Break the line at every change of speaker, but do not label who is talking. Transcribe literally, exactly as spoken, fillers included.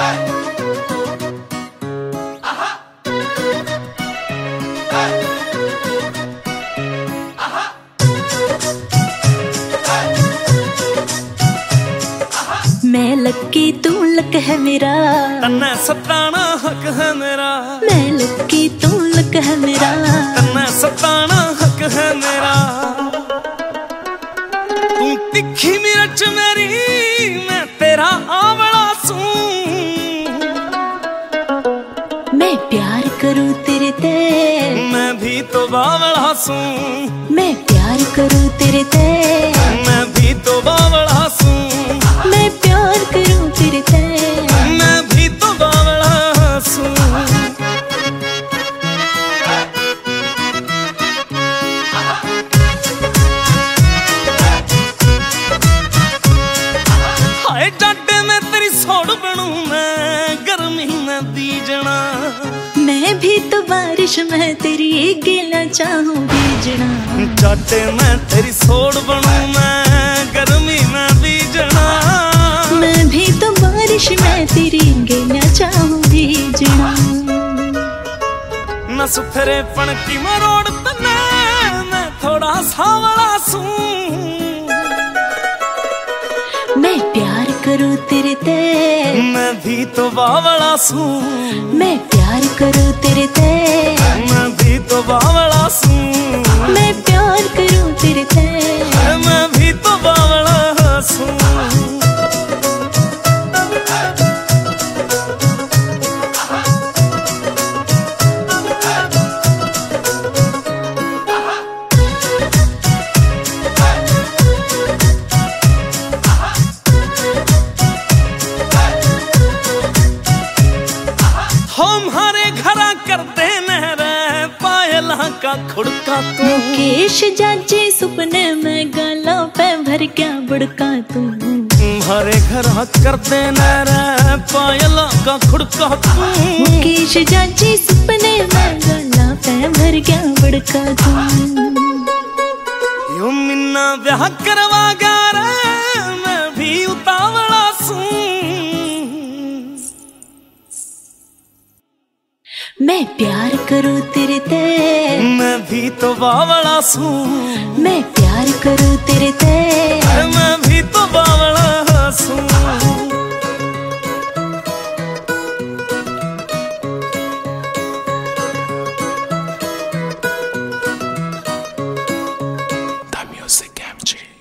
मैं लक्की तू लक है मेरा,
तन्ने सताना हक है मेरा।
मैं लक्की तू लक है मेरा,
तन्ने सताना हक है मेरा। तू तिखी मिर्च मेरी, मैं तेरा आंवला सूं।
मैं प्यार करूं तेरे ते,
मैं भी तो बावला सूं।
मैं प्यार करूं तेरे ते,
मैं भी तो बावला सूं।
मैं प्यार करूं तेरे ते,
मैं भी तो बावला सूं। हाय डाडे में तेरी सोड़ बनूं मैं, गर्मी में बीजना।
मैं भी तो बारिश में तेरी गिला चाहूं बीजना।
डाडे में तेरी सोड़ बनूं मैं, गर्मी में बीजना।
मैं भी तो बारिश में तेरी गिला चाहूं बीजना।
न सुथरे पन की मरोड़ तन्ने, मैं थोड़ा सावला सूं।
मैं प्यार करूं तेरे ते,
मैं भी तो बावला सूं।
मैं प्यार करूं तेरे ते,
मैं भी तो बावला सूं।
मैं प्यार करूं तेरे ते,
मैं भी तो बावला सूं। हमारे घरा करते नहरे पायला का खुड़का तू।
मुकेश जाजे सुपने में गाला पे भर क्या बुड़का तू।
हमारे घरा करते नहरे पायला का खुड़का तू।
मुकेश जाजे सुपने में गाला पे भर क्या बुड़का तू।
यो मिन्ना ब्याह करवा गा रे, मैं भी उतावला सूं।
मैं प्यार करूं तेरे ते,
मैं भी तो बावला सूं।
मैं प्यार करूं तेरे ते,
मैं भी तो बावला सूं। The Music M G